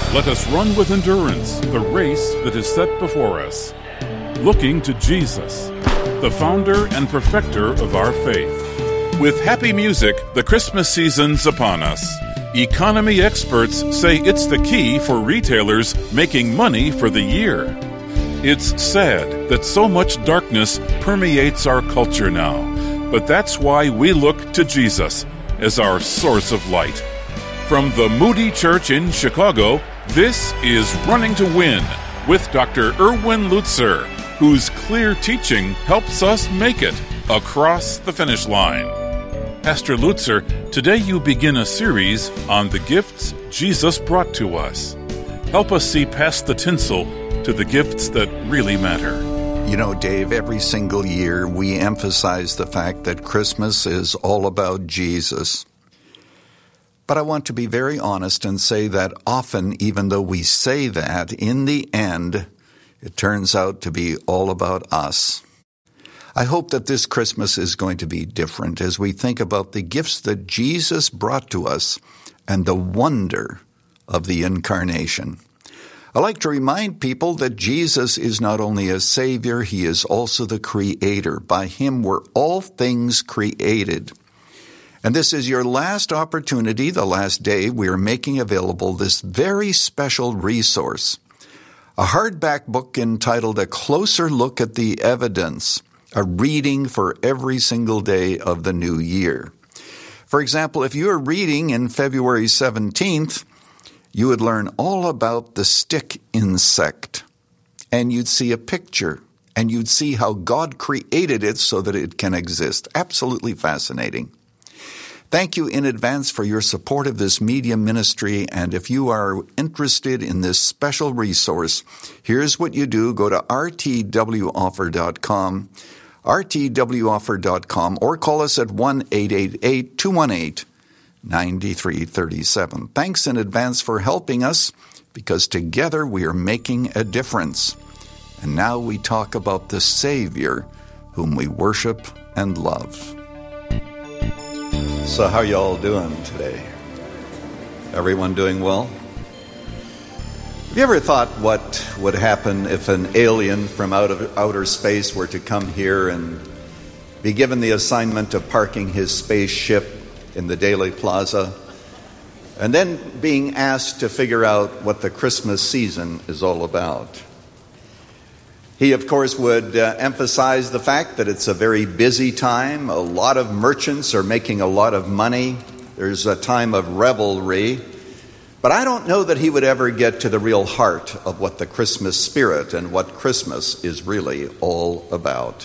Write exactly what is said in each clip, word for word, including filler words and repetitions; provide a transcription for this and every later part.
Let us run with endurance the race that is set before us, looking to Jesus, the founder and perfecter of our faith. With happy music, the Christmas season's upon us. Economy experts say it's the key for retailers making money for the year. It's sad that so much darkness permeates our culture now, but that's why we look to Jesus as our source of light. From the Moody Church in Chicago, this is Running to Win with Doctor Erwin Lutzer, whose clear teaching helps us make it across the finish line. Pastor Lutzer, today you begin a series on the gifts Jesus brought to us. Help us see past the tinsel to the gifts that really matter. You know, Dave, every single year we emphasize the fact that Christmas is all about Jesus. But I want to be very honest and say that often, even though we say that, in the end, it turns out to be all about us. I hope that this Christmas is going to be different as we think about the gifts that Jesus brought to us and the wonder of the incarnation. I like to remind people that Jesus is not only a Savior, He is also the Creator. By Him were all things created. And this is your last opportunity, the last day, we are making available this very special resource, a hardback book entitled A Closer Look at the Evidence, a reading for every single day of the new year. For example, if you are reading in February seventeenth, you would learn all about the stick insect, and you'd see a picture, and you'd see how God created it so that it can exist. Absolutely fascinating. Thank you in advance for your support of this media ministry, and if you are interested in this special resource, here's what you do. Go to r t w offer dot com, r t w offer dot com, or call us at one eight eight eight, two one eight, nine three three seven. Thanks in advance for helping us, because together we are making a difference. And now we talk about the Savior whom we worship and love. So how y'all doing today? Everyone doing well? Have you ever thought what would happen if an alien from out of outer space were to come here and be given the assignment of parking his spaceship in the Daily Plaza, and then being asked to figure out what the Christmas season is all about? He, of course, would uh, emphasize the fact that it's a very busy time. A lot of merchants are making a lot of money. There's a time of revelry. But I don't know that he would ever get to the real heart of what the Christmas spirit and what Christmas is really all about.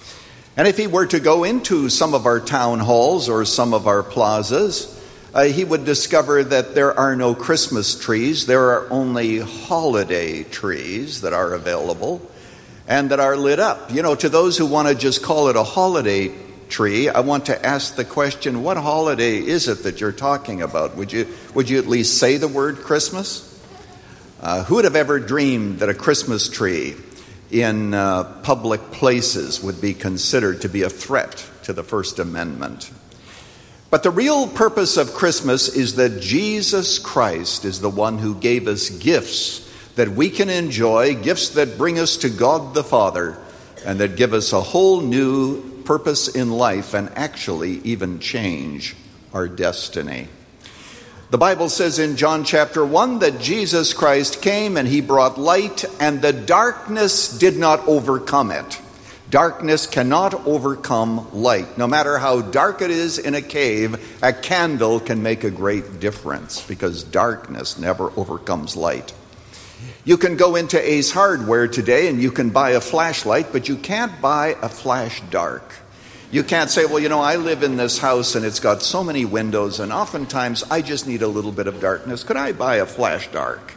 And if he were to go into some of our town halls or some of our plazas, uh, he would discover that there are no Christmas trees. There are only holiday trees that are available and that are lit up. You know, to those who want to just call it a holiday tree, I want to ask the question, what holiday is it that you're talking about? Would you would you at least say the word Christmas? Uh, who would have ever dreamed that a Christmas tree in uh, public places would be considered to be a threat to the First Amendment? But the real purpose of Christmas is that Jesus Christ is the one who gave us gifts that we can enjoy, gifts that bring us to God the Father, and that give us a whole new purpose in life and actually even change our destiny. The Bible says in John chapter one that Jesus Christ came and He brought light, and the darkness did not overcome it. Darkness cannot overcome light. No matter how dark it is in a cave, a candle can make a great difference, because darkness never overcomes light. You can go into Ace Hardware today and you can buy a flashlight, but you can't buy a flash dark. You can't say, well, you know, I live in this house and it's got so many windows and oftentimes I just need a little bit of darkness. Could I buy a flash dark?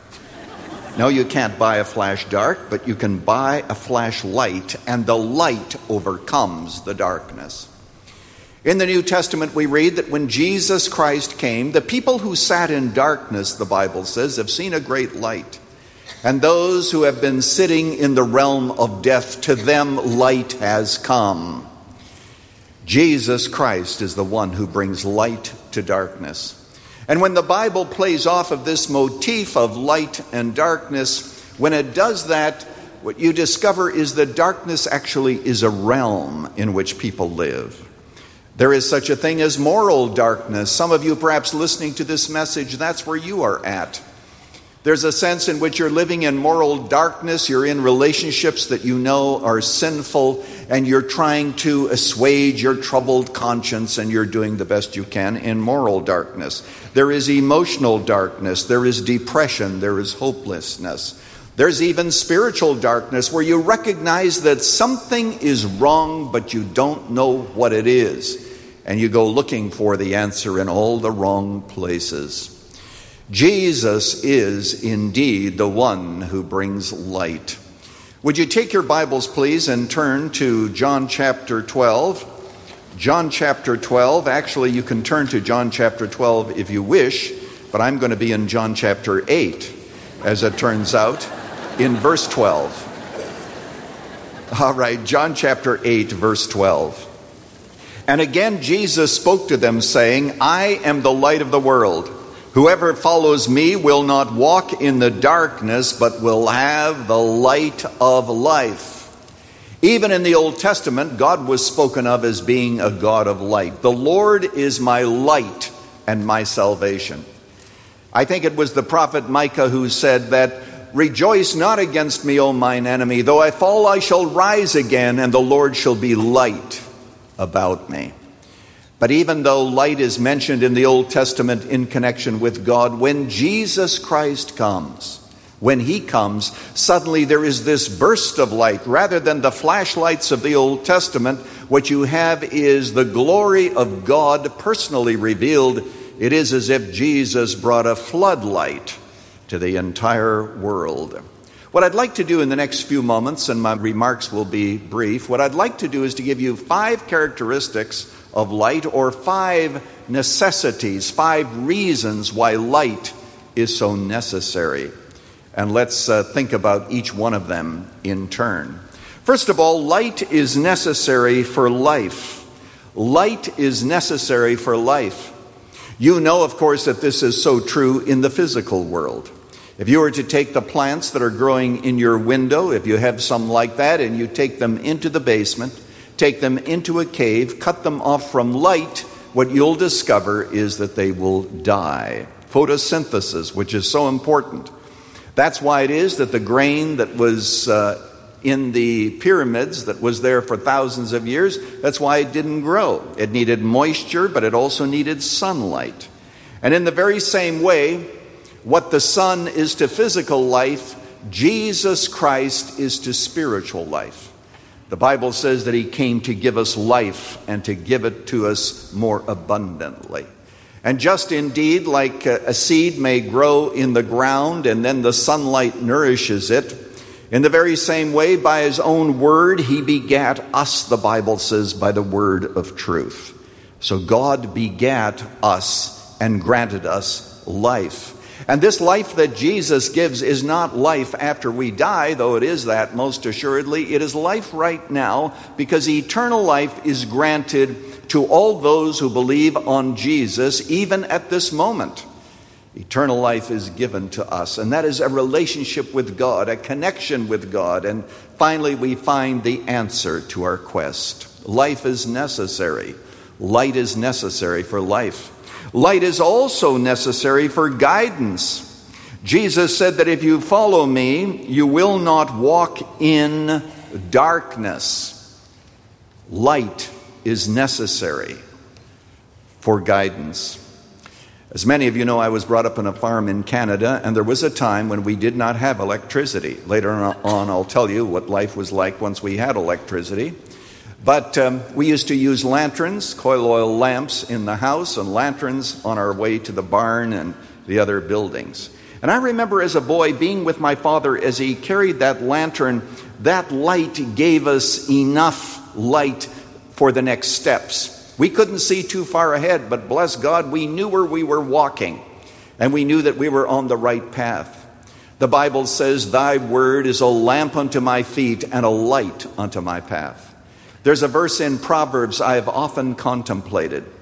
No, you can't buy a flash dark, but you can buy a flashlight, and the light overcomes the darkness. In the New Testament, we read that when Jesus Christ came, the people who sat in darkness, the Bible says, have seen a great light. And those who have been sitting in the realm of death, to them light has come. Jesus Christ is the one who brings light to darkness. And when the Bible plays off of this motif of light and darkness, when it does that, what you discover is that darkness actually is a realm in which people live. There is such a thing as moral darkness. Some of you perhaps listening to this message, that's where you are at. There's a sense in which you're living in moral darkness. You're in relationships that you know are sinful, and you're trying to assuage your troubled conscience, and you're doing the best you can in moral darkness. There is emotional darkness. There is depression. There is hopelessness. There's even spiritual darkness where you recognize that something is wrong, but you don't know what it is. And you go looking for the answer in all the wrong places. Jesus is indeed the one who brings light. Would you take your Bibles, please, and turn to John chapter twelve. John chapter twelve. Actually, you can turn to John chapter twelve if you wish, but I'm going to be in John chapter eight, as it turns out, in verse twelve. All right, John chapter eight, verse twelve. And again Jesus spoke to them, saying, I am the light of the world. Whoever follows me will not walk in the darkness, but will have the light of life. Even in the Old Testament, God was spoken of as being a God of light. The Lord is my light and my salvation. I think it was the prophet Micah who said that, rejoice not against me, O mine enemy. Though I fall, I shall rise again, and the Lord shall be light about me. But even though light is mentioned in the Old Testament in connection with God, when Jesus Christ comes, when he comes, suddenly there is this burst of light. Rather than the flashlights of the Old Testament, what you have is the glory of God personally revealed. It is as if Jesus brought a floodlight to the entire world. What I'd like to do in the next few moments, and my remarks will be brief, what I'd like to do is to give you five characteristics of light, or five necessities, five reasons why light is so necessary. And let's uh, think about each one of them in turn. First of all, light is necessary for life. Light is necessary for life. You know, of course, that this is so true in the physical world. If you were to take the plants that are growing in your window, if you have some like that, and you take them into the basement, take them into a cave, cut them off from light, what you'll discover is that they will die. Photosynthesis, which is so important. That's why it is that the grain that was uh, in the pyramids, that was there for thousands of years, that's why it didn't grow. It needed moisture, but it also needed sunlight. And in the very same way, what the sun is to physical life, Jesus Christ is to spiritual life. The Bible says that he came to give us life and to give it to us more abundantly. And just indeed, like a seed may grow in the ground and then the sunlight nourishes it, in the very same way, by his own word, he begat us, the Bible says, by the word of truth. So God begat us and granted us life. And this life that Jesus gives is not life after we die, though it is that most assuredly. It is life right now, because eternal life is granted to all those who believe on Jesus, even at this moment. Eternal life is given to us, and that is a relationship with God, a connection with God. And finally, we find the answer to our quest. Life is necessary. Light is necessary for life. Light is also necessary for guidance. Jesus said that if you follow me, you will not walk in darkness. Light is necessary for guidance. As many of you know, I was brought up on a farm in Canada, and there was a time when we did not have electricity. Later on, I'll tell you what life was like once we had electricity. But um, we used to use lanterns, coil oil lamps in the house, and lanterns on our way to the barn and the other buildings. And I remember as a boy being with my father as he carried that lantern. That light gave us enough light for the next steps. We couldn't see too far ahead, but bless God, we knew where we were walking, and we knew that we were on the right path. The Bible says, thy word is a lamp unto my feet and a light unto my path. There's a verse in Proverbs I have often contemplated.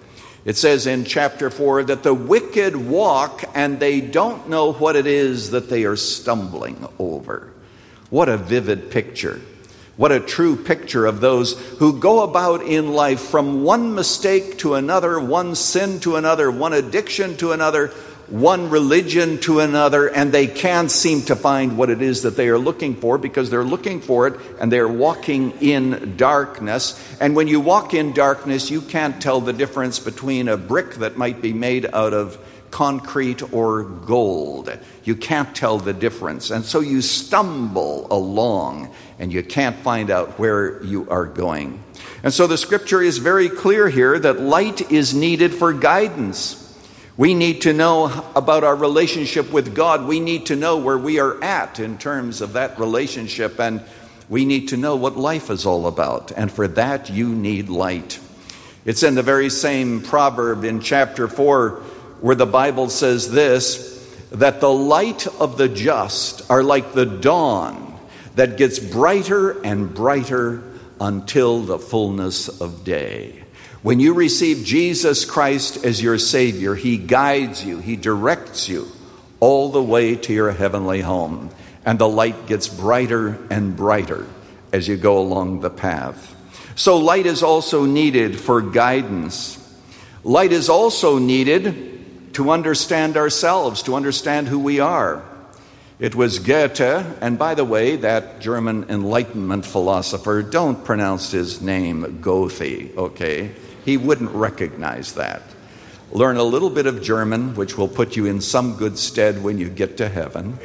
It says in chapter four that the wicked walk and they don't know what it is that they are stumbling over. What a vivid picture. What a true picture of those who go about in life from one mistake to another, one sin to another, one addiction to another, one religion to another, and they can't seem to find what it is that they are looking for because they're looking for it and they're walking in darkness. And when you walk in darkness, you can't tell the difference between a brick that might be made out of concrete or gold. You can't tell the difference. And so you stumble along and you can't find out where you are going. And so the scripture is very clear here that light is needed for guidance. We need to know about our relationship with God. We need to know where we are at in terms of that relationship. And we need to know what life is all about. And for that, you need light. It's in the very same proverb in chapter four where the Bible says this, that the light of the just are like the dawn that gets brighter and brighter until the fullness of day. When you receive Jesus Christ as your Savior, He guides you, He directs you all the way to your heavenly home. And the light gets brighter and brighter as you go along the path. So light is also needed for guidance. Light is also needed to understand ourselves, to understand who we are. It was Goethe, and by the way, that German Enlightenment philosopher, don't pronounce his name Goethe, okay? He wouldn't recognize that. Learn a little bit of German, which will put you in some good stead when you get to heaven.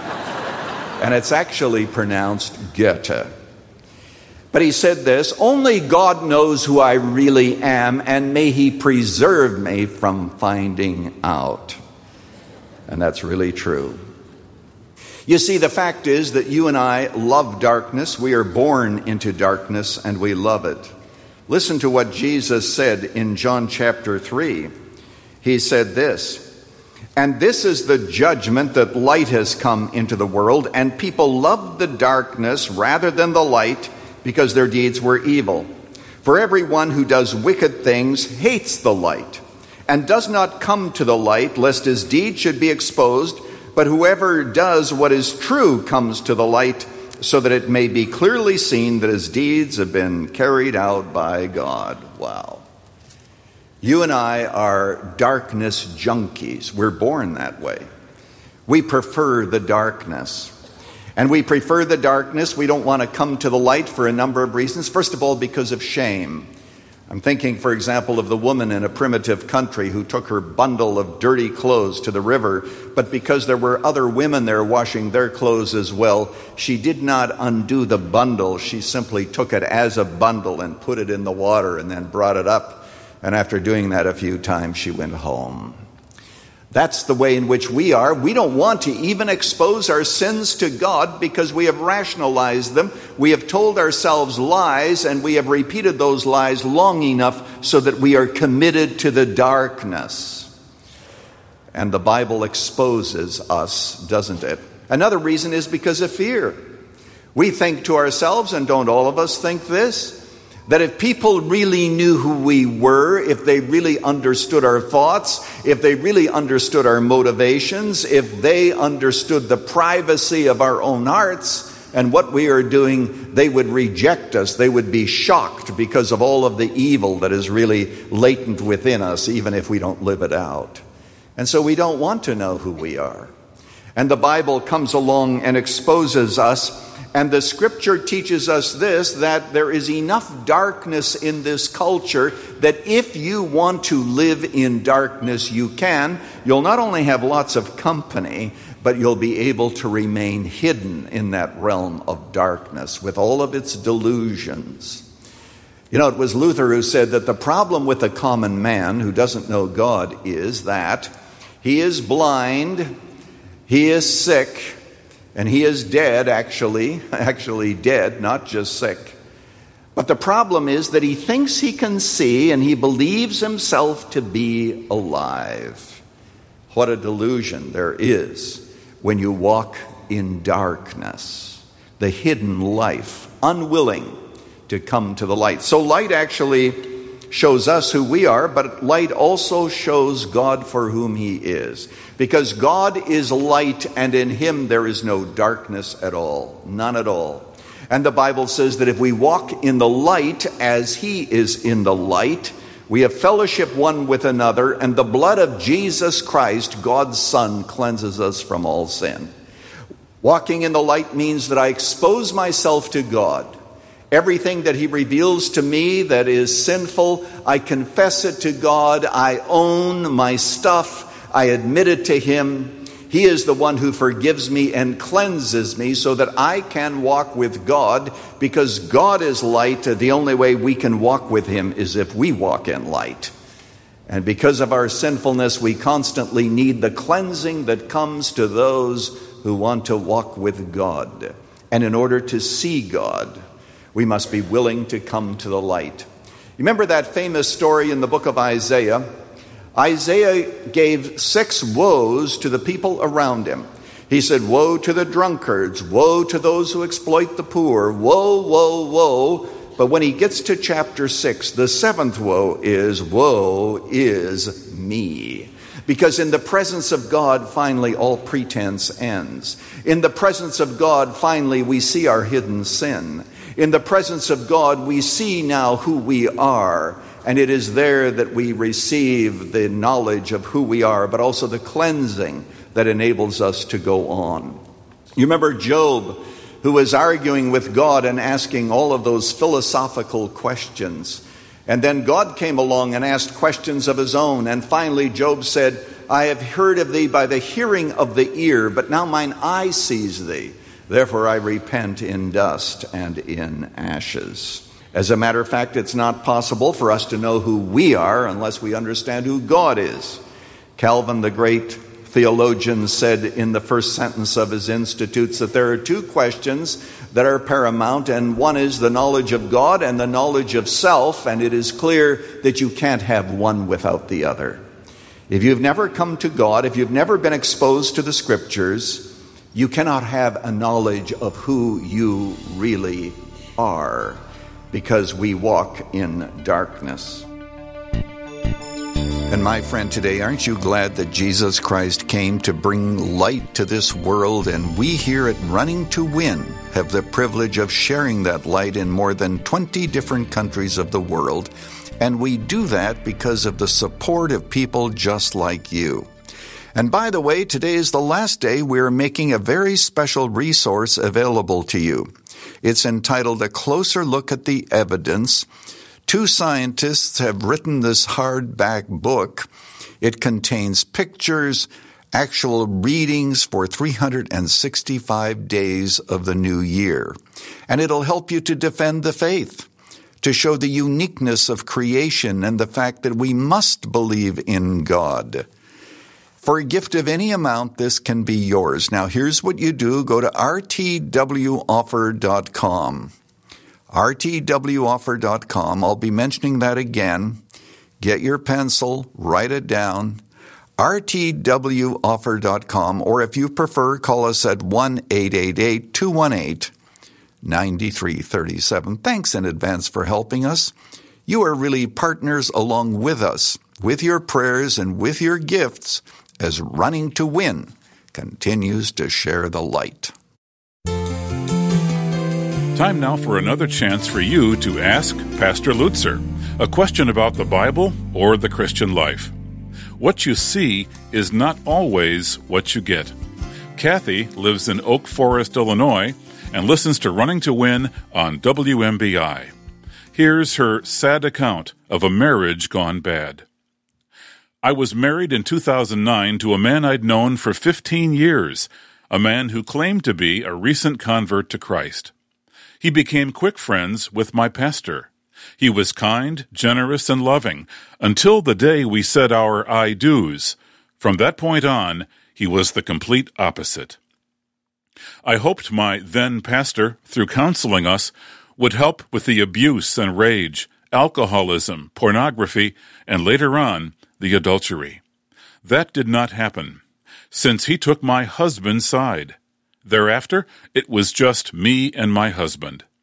And it's actually pronounced Goethe. But he said this, only God knows who I really am, and may He preserve me from finding out. And that's really true. You see, the fact is that you and I love darkness. We are born into darkness, and we love it. Listen to what Jesus said in John chapter three. He said this, and this is the judgment that light has come into the world, and people loved the darkness rather than the light, because their deeds were evil. For everyone who does wicked things hates the light, and does not come to the light, lest his deeds should be exposed. But whoever does what is true comes to the light, so that it may be clearly seen that his deeds have been carried out by God. Wow. You and I are darkness junkies. We're born that way. We prefer the darkness. And we prefer the darkness. We don't want to come to the light for a number of reasons. First of all, because of shame. I'm thinking, for example, of the woman in a primitive country who took her bundle of dirty clothes to the river, but because there were other women there washing their clothes as well, she did not undo the bundle. She simply took it as a bundle and put it in the water and then brought it up. And after doing that a few times, she went home. That's the way in which we are. We don't want to even expose our sins to God because we have rationalized them. We have told ourselves lies, and we have repeated those lies long enough so that we are committed to the darkness. And the Bible exposes us, doesn't it? Another reason is because of fear. We think to ourselves, and don't all of us think this, that if people really knew who we were, if they really understood our thoughts, if they really understood our motivations, if they understood the privacy of our own hearts and what we are doing, they would reject us. They would be shocked because of all of the evil that is really latent within us, even if we don't live it out. And so we don't want to know who we are. And the Bible comes along and exposes us. And the scripture teaches us this, that there is enough darkness in this culture that if you want to live in darkness, you can. You'll not only have lots of company, but you'll be able to remain hidden in that realm of darkness with all of its delusions. You know, it was Luther who said that the problem with the common man who doesn't know God is that he is blind, he is sick, and he is dead, actually, actually dead, not just sick. But the problem is that he thinks he can see and he believes himself to be alive. What a delusion there is when you walk in darkness, the hidden life, unwilling to come to the light. So light actually shows us who we are, but light also shows God for whom he is. Because God is light, and in him there is no darkness at all, none at all. And the Bible says that if we walk in the light as he is in the light, we have fellowship one with another, and the blood of Jesus Christ, God's Son, cleanses us from all sin. Walking in the light means that I expose myself to God. Everything that he reveals to me that is sinful, I confess it to God. I own my stuff. I admit it to him. He is the one who forgives me and cleanses me so that I can walk with God, because God is light. The only way we can walk with him is if we walk in light. And because of our sinfulness, we constantly need the cleansing that comes to those who want to walk with God. And in order to see God, we must be willing to come to the light. Remember that famous story in the book of Isaiah? Isaiah gave six woes to the people around him. He said, woe to the drunkards, woe to those who exploit the poor, woe, woe, woe. But when he gets to chapter six, the seventh woe is, woe is me. Because in the presence of God, finally, all pretense ends. In the presence of God, finally, we see our hidden sin. In the presence of God, we see now who we are. And it is there that we receive the knowledge of who we are, but also the cleansing that enables us to go on. You remember Job, who was arguing with God and asking all of those philosophical questions. And then God came along and asked questions of his own. And finally Job said, I have heard of thee by the hearing of the ear, but now mine eye sees thee. Therefore I repent in dust and in ashes. As a matter of fact, it's not possible for us to know who we are unless we understand who God is. Calvin, the great theologian, said in the first sentence of his Institutes that there are two questions that are paramount, and one is the knowledge of God and the knowledge of self, and it is clear that you can't have one without the other. If you've never come to God, if you've never been exposed to the Scriptures, you cannot have a knowledge of who you really are, because we walk in darkness. And my friend, today, aren't you glad that Jesus Christ came to bring light to this world, and we here at Running to Win have the privilege of sharing that light in more than twenty different countries of the world, and we do that because of the support of people just like you. And by the way, today is the last day we're making a very special resource available to you. It's entitled A Closer Look at the Evidence. Two scientists have written this hardback book. It contains pictures, actual readings for three hundred sixty-five days of the new year. And it'll help you to defend the faith, to show the uniqueness of creation and the fact that we must believe in God. For a gift of any amount, this can be yours. Now, here's what you do. Go to r t w offer dot com. r t w offer dot com. I'll be mentioning that again. Get your pencil, write it down. r t w offer dot com. Or if you prefer, call us at one eight eight eight, two one eight, nine three three seven. Thanks in advance for helping us. You are really partners along with us, with your prayers and with your gifts, as Running to Win continues to share the light. Time now for another chance for you to ask Pastor Lutzer a question about the Bible or the Christian life. What you see is not always what you get. Kathy lives in Oak Forest, Illinois, and listens to Running to Win on W M B I. Here's her sad account of a marriage gone bad. I was married in two thousand nine to a man I'd known for fifteen years, a man who claimed to be a recent convert to Christ. He became quick friends with my pastor. He was kind, generous, and loving, until the day we said our I-dos. From that point on, he was the complete opposite. I hoped my then pastor, through counseling us, would help with the abuse and rage, alcoholism, pornography, and later on, the adultery. That did not happen, since he took my husband's side. Thereafter, it was just me and my husband.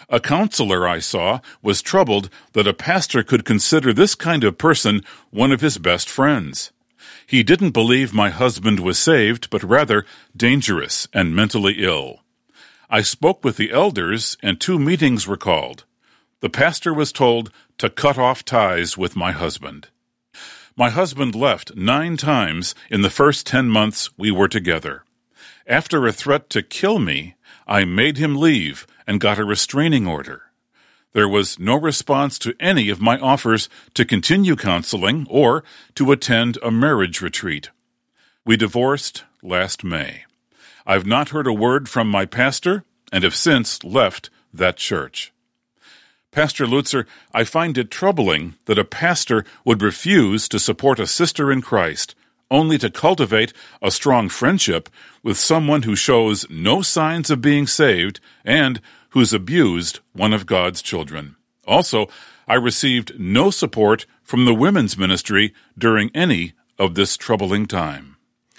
A counselor I saw was troubled that a pastor could consider this kind of person one of his best friends. He didn't believe my husband was saved, but rather dangerous and mentally ill. I spoke with the elders, and two meetings were called. The pastor was told to cut off ties with my husband. My husband left nine times in the first ten months we were together. After a threat to kill me, I made him leave and got a restraining order. There was no response to any of my offers to continue counseling or to attend a marriage retreat. We divorced last May. I've not heard a word from my pastor and have since left that church. Pastor Lutzer, I find it troubling that a pastor would refuse to support a sister in Christ only to cultivate a strong friendship with someone who shows no signs of being saved and who's abused one of God's children. Also, I received no support from the women's ministry during any of this troubling time.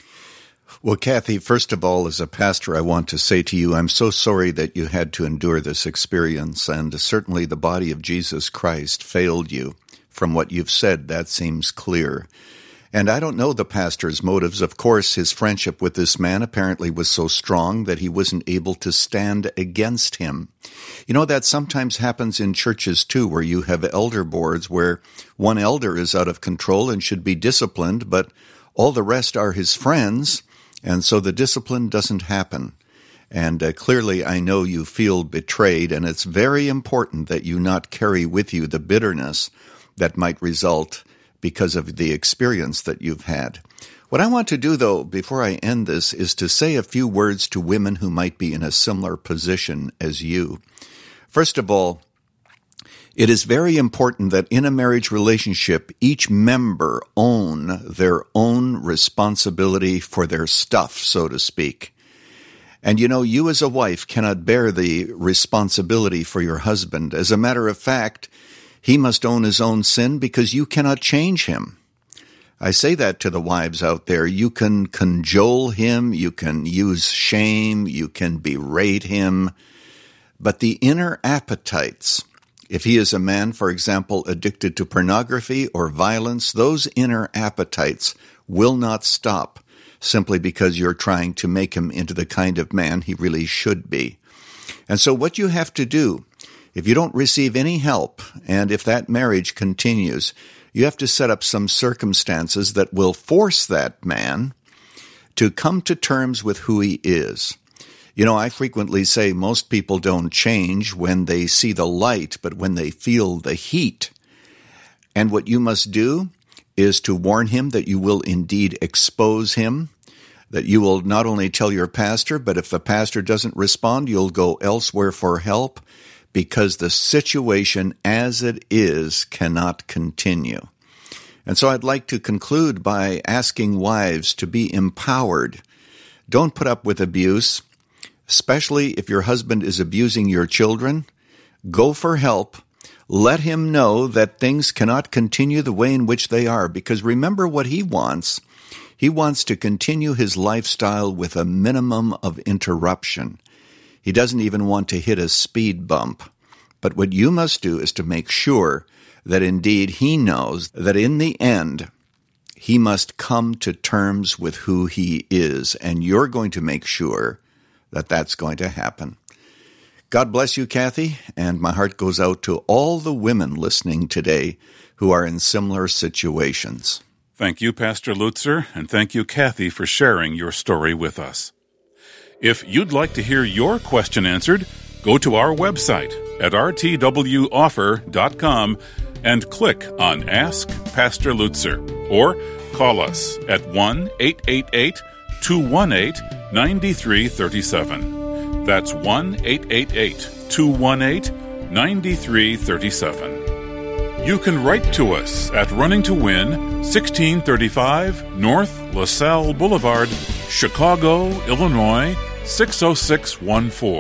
Well, Kathy, first of all, as a pastor, I want to say to you, I'm so sorry that you had to endure this experience, and certainly the body of Jesus Christ failed you. From what you've said, that seems clear. And I don't know the pastor's motives. Of course, his friendship with this man apparently was so strong that he wasn't able to stand against him. You know, that sometimes happens in churches, too, where you have elder boards where one elder is out of control and should be disciplined, but all the rest are his friends, and so the discipline doesn't happen. And uh, clearly, I know you feel betrayed, and it's very important that you not carry with you the bitterness that might result because of the experience that you've had. What I want to do, though, before I end this, is to say a few words to women who might be in a similar position as you. First of all, it is very important that in a marriage relationship, each member own their own responsibility for their stuff, so to speak. And you know, you as a wife cannot bear the responsibility for your husband. As a matter of fact, he must own his own sin because you cannot change him. I say that to the wives out there. You can cajole him, you can use shame, you can berate him, but the inner appetites, if he is a man, for example, addicted to pornography or violence, those inner appetites will not stop simply because you're trying to make him into the kind of man he really should be. And so what you have to do, if you don't receive any help, and if that marriage continues, you have to set up some circumstances that will force that man to come to terms with who he is. You know, I frequently say most people don't change when they see the light, but when they feel the heat. And what you must do is to warn him that you will indeed expose him, that you will not only tell your pastor, but if the pastor doesn't respond, you'll go elsewhere for help, because the situation as it is cannot continue. And so I'd like to conclude by asking wives to be empowered. Don't put up with abuse, especially if your husband is abusing your children. Go for help. Let him know that things cannot continue the way in which they are, because remember what he wants. He wants to continue his lifestyle with a minimum of interruption. He doesn't even want to hit a speed bump. But what you must do is to make sure that indeed he knows that in the end, he must come to terms with who he is, and you're going to make sure that that's going to happen. God bless you, Kathy, and my heart goes out to all the women listening today who are in similar situations. Thank you, Pastor Lutzer, and thank you, Kathy, for sharing your story with us. If you'd like to hear your question answered, go to our website at r t w offer dot com and click on Ask Pastor Lutzer, or call us at one eight eight eight, two one eight, nine three three seven. That's one eight eight eight, two one eight, nine three three seven. You can write to us at Running to Win, sixteen thirty-five North LaSalle Boulevard, Chicago, Illinois, six oh six one four.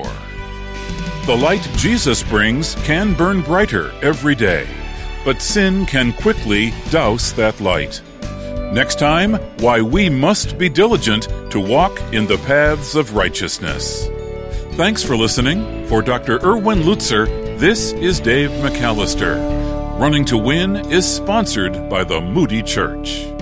The light Jesus brings can burn brighter every day, but sin can quickly douse that light. Next time, why we must be diligent to walk in the paths of righteousness. Thanks for listening. For Doctor Erwin Lutzer, this is Dave McAllister. Running to Win is sponsored by the Moody Church.